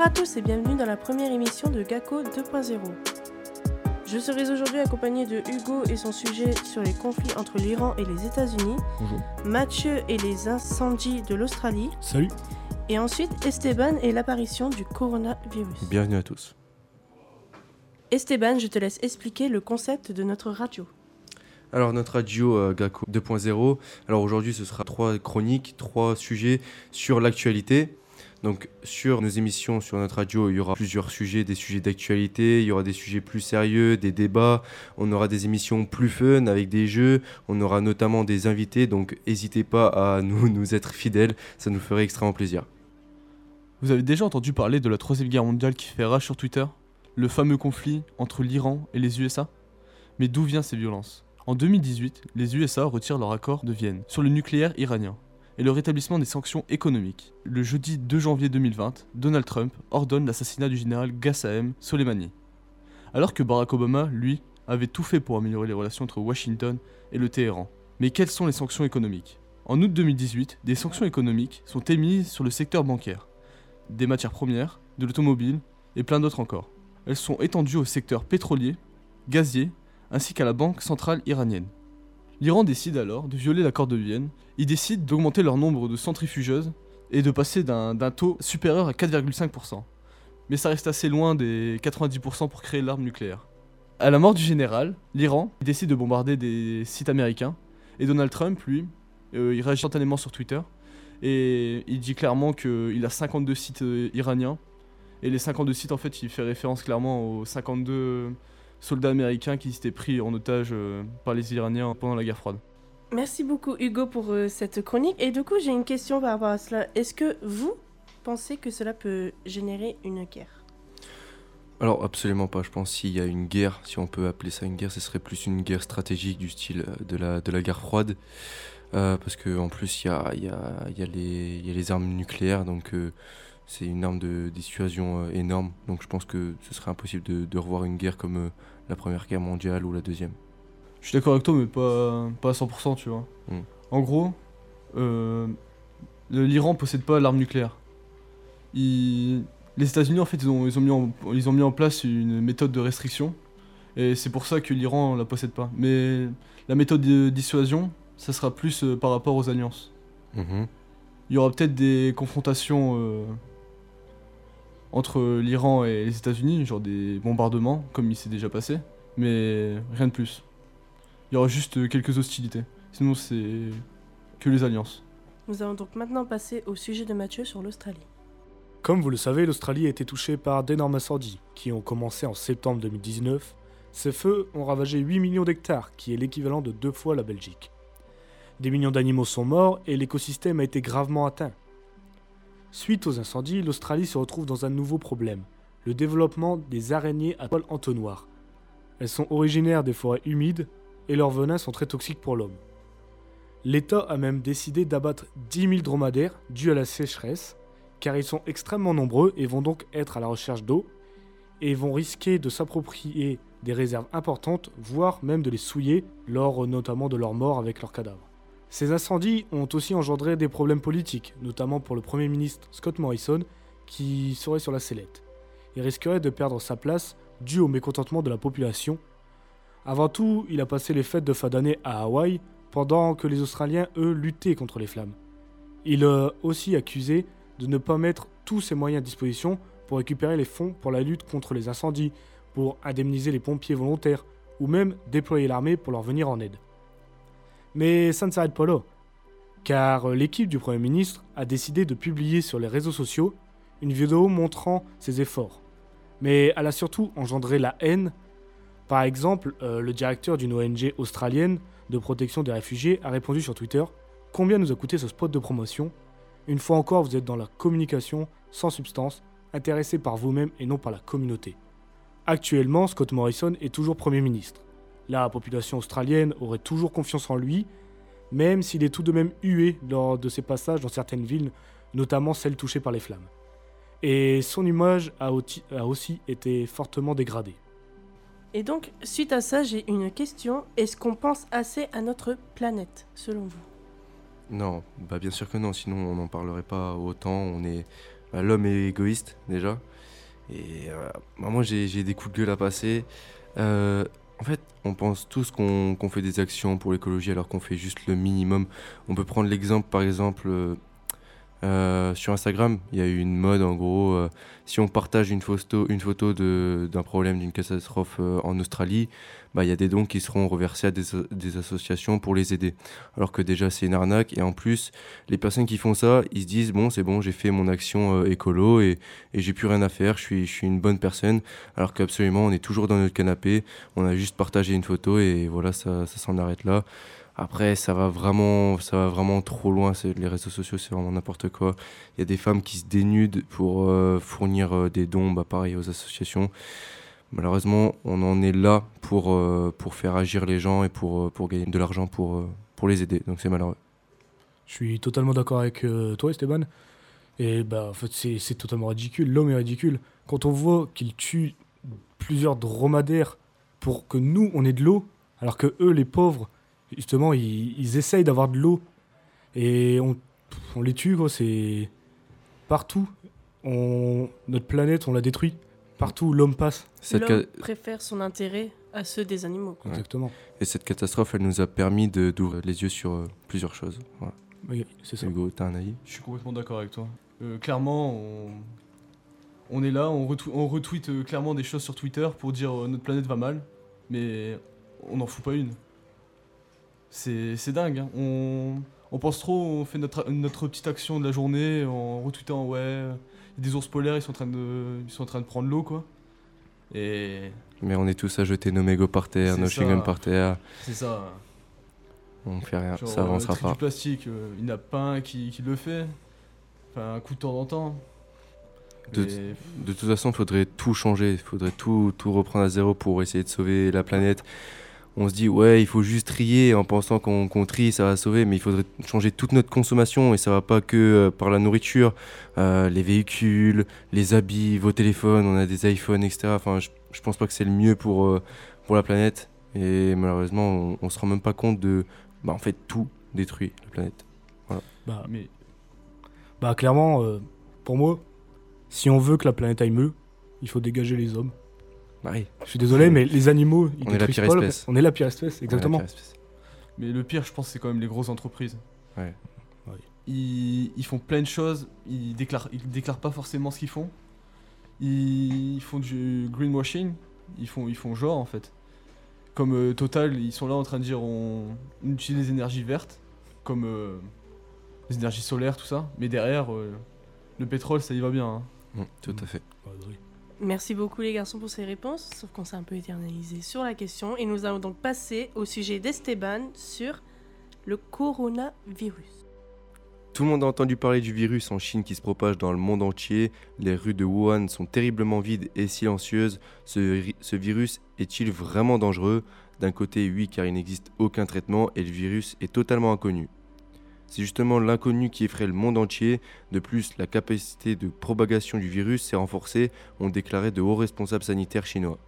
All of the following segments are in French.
à tous et bienvenue dans la première émission de GACO 2.0. Je serai aujourd'hui accompagné de Hugo et son sujet sur les conflits entre l'Iran et les États-Unis, Bonjour. Mathieu et les incendies de l'Australie, Salut. et ensuite Esteban et l'apparition du coronavirus. Bienvenue à tous. Esteban, je te laisse expliquer le concept de notre radio. Alors notre radio GACO 2.0, alors aujourd'hui ce sera 3 chroniques, 3 sujets sur l'actualité. Donc sur nos émissions, sur notre radio, il y aura plusieurs sujets, des sujets d'actualité, il y aura des sujets plus sérieux, des débats, on aura des émissions plus fun avec des jeux, on aura notamment des invités, donc n'hésitez pas à nous être fidèles, ça nous ferait extrêmement plaisir. Vous avez déjà entendu parler de la Troisième Guerre mondiale qui fait rage sur Twitter ? Le fameux conflit entre l'Iran et les USA ? Mais d'où viennent ces violences ? En 2018, les USA retirent leur accord de Vienne sur le nucléaire iranien et le rétablissement des sanctions économiques. Le jeudi 2 janvier 2020, Donald Trump ordonne l'assassinat du général Qasem Soleimani. Alors que Barack Obama, lui, avait tout fait pour améliorer les relations entre Washington et le Téhéran. Mais quelles sont les sanctions économiques ? En août 2018, des sanctions économiques sont émises sur le secteur bancaire, des matières premières, de l'automobile et plein d'autres encore. Elles sont étendues au secteur pétrolier, gazier, ainsi qu'à la Banque centrale iranienne. L'Iran décide alors de violer l'accord de Vienne. Il décide d'augmenter leur nombre de centrifugeuses et de passer d'un taux supérieur à 4,5%. Mais ça reste assez loin des 90% pour créer l'arme nucléaire. À la mort du général, l'Iran décide de bombarder des sites américains. Et Donald Trump, lui, il réagit instantanément sur Twitter. Et il dit clairement qu'il a 52 sites iraniens. Et les 52 sites, en fait, il fait référence clairement aux 52 soldats américains qui s'étaient pris en otage par les Iraniens pendant la guerre froide. Merci beaucoup Hugo pour cette chronique. Et du coup, j'ai une question par rapport à cela. Est-ce que vous pensez que cela peut générer une guerre ? Alors absolument pas, je pense s'il y a une guerre, si on peut appeler ça une guerre, ce serait plus une guerre stratégique du style de la guerre froide. Parce qu'en plus, il y a les armes nucléaires, donc c'est une arme de dissuasion énorme. Donc je pense que ce serait impossible de revoir une guerre comme la Première Guerre mondiale ou la Deuxième. Je suis d'accord avec toi, mais pas à 100%, tu vois. En gros, l'Iran possède pas l'arme nucléaire. Les États-Unis, en fait, ils ont mis en place une méthode de restriction. Et c'est pour ça que l'Iran la possède pas. Mais la méthode de dissuasion, ça sera plus par rapport aux alliances. Il y aura peut-être des confrontations entre l'Iran et les États-Unis, genre des bombardements, comme il s'est déjà passé, mais rien de plus. Il y aura juste quelques hostilités. Sinon, c'est que les alliances. Nous allons donc maintenant passer au sujet de Mathieu sur l'Australie. Comme vous le savez, l'Australie a été touchée par d'énormes incendies qui ont commencé en septembre 2019. Ces feux ont ravagé 8 millions d'hectares, qui est l'équivalent de 2 fois la Belgique. Des millions d'animaux sont morts et l'écosystème a été gravement atteint. Suite aux incendies, l'Australie se retrouve dans un nouveau problème, le développement des araignées à poils entonnoirs. Elles sont originaires des forêts humides et leurs venins sont très toxiques pour l'homme. L'État a même décidé d'abattre 10 000 dromadaires dus à la sécheresse, car ils sont extrêmement nombreux et vont donc être à la recherche d'eau, et vont risquer de s'approprier des réserves importantes, voire même de les souiller, lors notamment de leur mort avec leurs cadavres. Ces incendies ont aussi engendré des problèmes politiques, notamment pour le Premier ministre Scott Morrison, qui serait sur la sellette. Il risquerait de perdre sa place dû au mécontentement de la population. Avant tout, il a passé les fêtes de fin d'année à Hawaï, pendant que les Australiens, eux, luttaient contre les flammes. Il a aussi accusé de ne pas mettre tous ses moyens à disposition pour récupérer les fonds pour la lutte contre les incendies, pour indemniser les pompiers volontaires, ou même déployer l'armée pour leur venir en aide. Mais ça ne s'arrête pas là, car l'équipe du Premier ministre a décidé de publier sur les réseaux sociaux une vidéo montrant ses efforts. Mais elle a surtout engendré la haine. Par exemple, le directeur d'une ONG australienne de protection des réfugiés a répondu sur Twitter « Combien nous a coûté ce spot de promotion ? Une fois encore, vous êtes dans la communication sans substance, intéressé par vous-même et non par la communauté. » Actuellement, Scott Morrison est toujours Premier ministre. La population australienne aurait toujours confiance en lui, même s'il est tout de même hué lors de ses passages dans certaines villes, notamment celles touchées par les flammes. Et son image a aussi été fortement dégradée. Et donc, suite à ça, j'ai une question. Est-ce qu'on pense assez à notre planète, selon vous ? Non, bien sûr que non, sinon on n'en parlerait pas autant. L'homme est égoïste déjà. Et moi, j'ai des coups de gueule à passer. En fait, on pense tous qu'on fait des actions pour l'écologie alors qu'on fait juste le minimum. On peut prendre l'exemple, par exemple, sur Instagram, il y a eu une mode en gros, si on partage une photo d'un problème, d'une catastrophe en Australie, bah, il y a des dons qui seront reversés à des associations pour les aider. Alors que déjà c'est une arnaque et en plus, les personnes qui font ça, ils se disent bon c'est bon, j'ai fait mon action écolo et j'ai plus rien à faire, je suis une bonne personne. Alors qu'absolument on est toujours dans notre canapé, on a juste partagé une photo et voilà, ça s'en arrête là. Après, ça va vraiment trop loin. Les réseaux sociaux, c'est vraiment n'importe quoi. Il y a des femmes qui se dénudent pour fournir des dons, bah, pareil, aux associations. Malheureusement, on en est là pour faire agir les gens et pour gagner de l'argent pour les aider. Donc c'est malheureux. Je suis totalement d'accord avec toi, Esteban. Et bah, en fait, c'est totalement ridicule. L'homme est ridicule. Quand on voit qu'il tue plusieurs dromadaires pour que nous, on ait de l'eau, alors que eux, les pauvres, justement, ils essayent d'avoir de l'eau. Et on les tue, quoi. C'est partout. Notre planète, on la détruit. Partout où l'homme passe. L'homme préfère son intérêt à ceux des animaux. Quoi. Exactement. Et cette catastrophe, elle nous a permis d'ouvrir les yeux sur plusieurs choses. Voilà. Oui, c'est ça. Hugo, t'as un avis ? Je suis complètement d'accord avec toi. Clairement, on est là, on retweet clairement des choses sur Twitter pour dire notre planète va mal, mais on n'en fout pas une. C'est dingue, hein. On pense trop, on fait notre petite action de la journée en retweetant des ours polaires, ils sont en train de prendre l'eau, quoi. Mais on est tous à jeter nos mégots par terre, nos chewing-gums par terre. C'est ça. On fait rien, Genre, ça avancera le tri pas. du plastique, il n'y en a pas un qui le fait. Enfin, un coup de temps en temps. De toute façon, il faudrait tout changer, il faudrait tout reprendre à zéro pour essayer de sauver la planète. On se dit, ouais, il faut juste trier en pensant qu'on trie, ça va sauver, mais il faudrait changer toute notre consommation et ça va pas que par la nourriture, les véhicules, les habits, vos téléphones, on a des iPhones, etc. Enfin, je pense pas que c'est le mieux pour la planète et malheureusement, on se rend même pas compte en fait, tout détruit la planète. Voilà. Bah, clairement, pour moi, si on veut que la planète aille mieux, il faut dégager les hommes. Bah oui. Je suis désolé, mais les animaux, on est la pire espèce. On est la pire espèce, exactement. Mais le pire, je pense, c'est quand même les grosses entreprises. Ouais. Ils font plein de choses, ils déclarent pas forcément ce qu'ils font. Ils font du greenwashing, ils font genre en fait. Comme Total, ils sont là en train de dire on utilise les énergies vertes, comme les énergies solaires, tout ça. Mais derrière, le pétrole, ça y va bien. Hein. Tout à fait. Merci beaucoup les garçons pour ces réponses, sauf qu'on s'est un peu éternalisé sur la question. Et nous allons donc passer au sujet d'Esteban sur le coronavirus. Tout le monde a entendu parler du virus en Chine qui se propage dans le monde entier. Les rues de Wuhan sont terriblement vides et silencieuses. Ce virus est-il vraiment dangereux ? D'un côté, oui, car il n'existe aucun traitement et le virus est totalement inconnu. C'est justement l'inconnu qui effraie le monde entier. De plus, la capacité de propagation du virus s'est renforcée, ont déclaré de hauts responsables sanitaires chinois.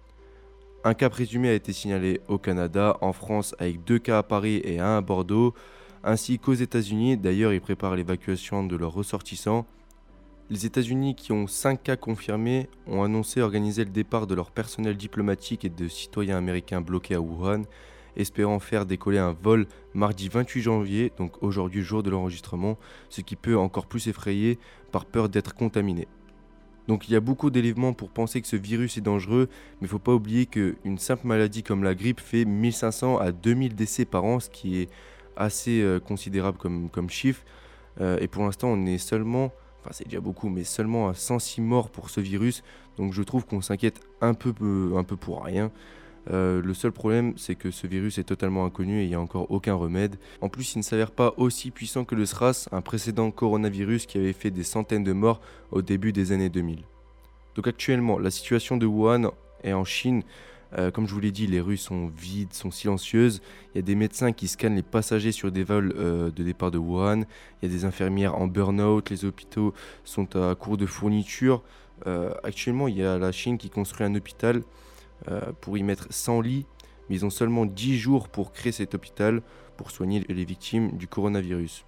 Un cas présumé a été signalé au Canada, en France avec 2 cas à Paris et 1 à Bordeaux, ainsi qu'aux États-Unis. D'ailleurs, ils préparent l'évacuation de leurs ressortissants. Les États-Unis, qui ont 5 cas confirmés, ont annoncé organiser le départ de leur personnel diplomatique et de citoyens américains bloqués à Wuhan, espérant faire décoller un vol mardi 28 janvier, donc aujourd'hui jour de l'enregistrement, ce qui peut encore plus effrayer par peur d'être contaminé. Donc il y a beaucoup d'éléments pour penser que ce virus est dangereux, mais il ne faut pas oublier qu'une simple maladie comme la grippe fait 1500 à 2000 décès par an, ce qui est assez considérable comme chiffre. Et pour l'instant on est seulement, enfin c'est déjà beaucoup, mais seulement à 106 morts pour ce virus, donc je trouve qu'on s'inquiète un peu pour rien. Le seul problème, c'est que ce virus est totalement inconnu et il n'y a encore aucun remède. En plus, il ne s'avère pas aussi puissant que le SRAS, un précédent coronavirus qui avait fait des centaines de morts au début des années 2000. Donc actuellement, la situation de Wuhan est en Chine. Comme je vous l'ai dit, les rues sont vides, sont silencieuses. Il y a des médecins qui scannent les passagers sur des vols de départ de Wuhan. Il y a des infirmières en burn-out. Les hôpitaux sont à court de fournitures. Actuellement, il y a la Chine qui construit un hôpital pour y mettre 100 lits, mais ils ont seulement 10 jours pour créer cet hôpital pour soigner les victimes du coronavirus.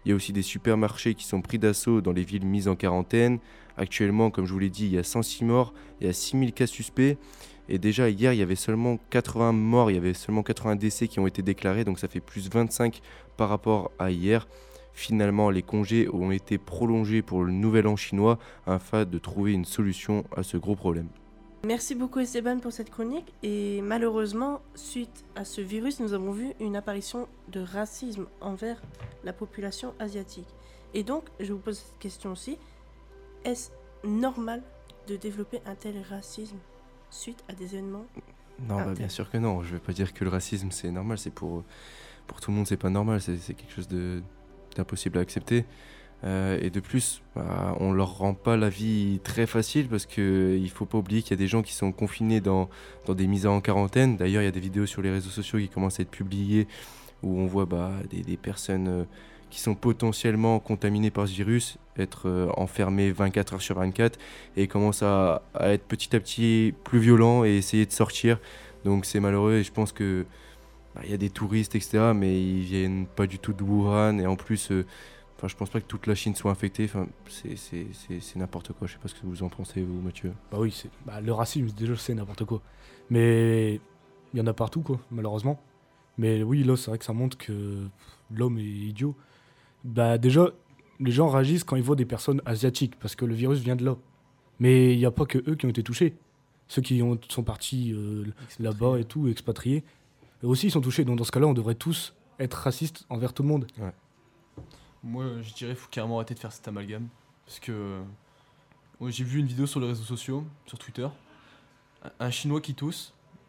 Il y a aussi des supermarchés qui sont pris d'assaut dans les villes mises en quarantaine. Actuellement, comme je vous l'ai dit, il y a 106 morts, il y a 6000 cas suspects. Et déjà hier, il y avait seulement 80 morts, il y avait seulement 80 décès qui ont été déclarés, donc ça fait plus 25 par rapport à hier. Finalement, les congés ont été prolongés pour le nouvel an chinois afin de trouver une solution à ce gros problème. Merci beaucoup Esteban pour cette chronique. Et malheureusement, suite à ce virus, nous avons vu une apparition de racisme envers la population asiatique. Et donc, je vous pose cette question aussi. Est-ce normal de développer un tel racisme suite à des événements? Non, bien sûr que non. Je ne vais pas dire que le racisme c'est normal. C'est pour tout le monde, c'est pas normal. C'est quelque chose d'impossible à accepter. Et de plus, on leur rend pas la vie très facile parce qu'il ne faut pas oublier qu'il y a des gens qui sont confinés dans des mises en quarantaine. D'ailleurs, il y a des vidéos sur les réseaux sociaux qui commencent à être publiées où on voit des personnes qui sont potentiellement contaminées par ce virus être enfermées 24 heures sur 24 et commencent à être petit à petit plus violents et essayer de sortir. Donc c'est malheureux et je pense que il y a des touristes, etc. mais ils viennent pas du tout de Wuhan et en plus... je pense pas que toute la Chine soit infectée. C'est n'importe quoi. Je sais pas ce que vous en pensez, vous, Mathieu. Bah oui, le racisme, déjà, c'est n'importe quoi. Mais il y en a partout, quoi, malheureusement. Mais oui, là, c'est vrai que ça montre que l'homme est idiot. Bah déjà, les gens réagissent quand ils voient des personnes asiatiques, parce que le virus vient de là. Mais il n'y a pas que eux qui ont été touchés. Ceux qui sont partis là-bas et tout, expatriés, eux aussi ils sont touchés. Donc dans ce cas-là, on devrait tous être racistes envers tout le monde. Ouais. Moi, je dirais qu'il faut carrément arrêter de faire cet amalgame. Parce que j'ai vu une vidéo sur les réseaux sociaux, sur Twitter. Un Chinois qui tousse,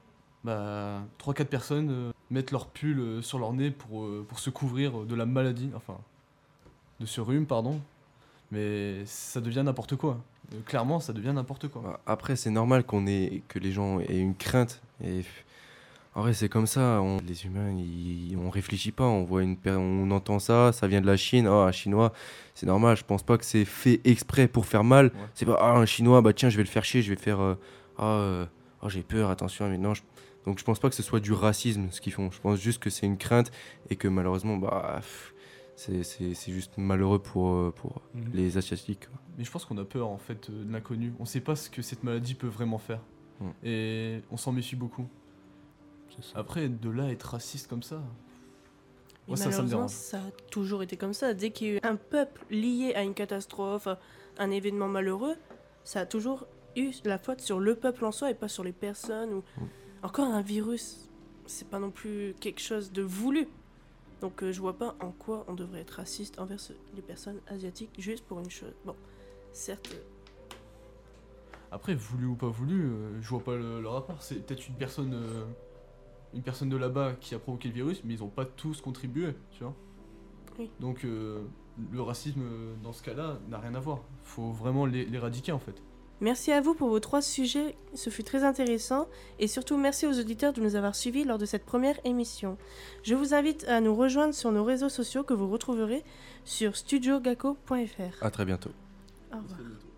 3-4 personnes mettent leur pull sur leur nez pour se couvrir de la maladie, enfin, de ce rhume, pardon. Mais ça devient n'importe quoi. Clairement, ça devient n'importe quoi. Après, c'est normal que les gens aient une crainte. Et en vrai, c'est comme ça. Les humains, on réfléchit pas. On entend ça, ça vient de la Chine. Un Chinois, c'est normal. Je pense pas que c'est fait exprès pour faire mal. Ouais. C'est pas un Chinois, tiens, je vais le faire chier, je vais faire j'ai peur, attention. Mais non, donc je pense pas que ce soit du racisme ce qu'ils font. Je pense juste que c'est une crainte et que malheureusement, c'est juste malheureux pour les Asiatiques. Quoi. Mais je pense qu'on a peur en fait de l'inconnu. On sait pas ce que cette maladie peut vraiment faire. Et on s'en méfie beaucoup. Après, de là à être raciste comme ça, moi, ça me dérange. Ça a toujours été comme ça. Dès qu'il y a eu un peuple lié à une catastrophe, un événement malheureux, ça a toujours eu la faute sur le peuple en soi et pas sur les personnes. Encore un virus, c'est pas non plus quelque chose de voulu. Donc je vois pas en quoi on devrait être raciste envers les personnes asiatiques juste pour une chose. Bon, certes... Après, voulu ou pas voulu, je vois pas le rapport. C'est peut-être une personne de là-bas qui a provoqué le virus, mais ils ont pas tous contribué, tu vois. Oui. Donc le racisme, dans ce cas-là, n'a rien à voir. Faut vraiment l'éradiquer, en fait. Merci à vous pour vos 3 sujets, ce fut très intéressant. Et surtout, merci aux auditeurs de nous avoir suivis lors de cette première émission. Je vous invite à nous rejoindre sur nos réseaux sociaux que vous retrouverez sur studiogakko.fr. À très bientôt. Au revoir.